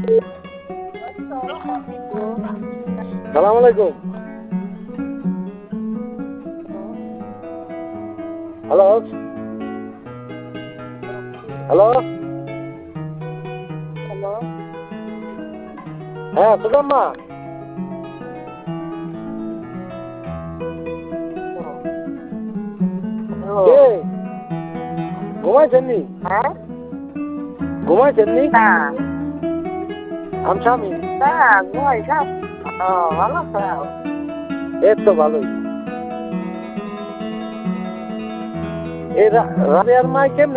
সালাম আলাইকুম। Hello hello, হ্যাঁ সুদাম্মা, কে ঘুমাইছেন নি? ঘুমাইছেন নি? আমি স্বামী। এই তো ভালোই। এই রাবিয়ার মাই কেমনে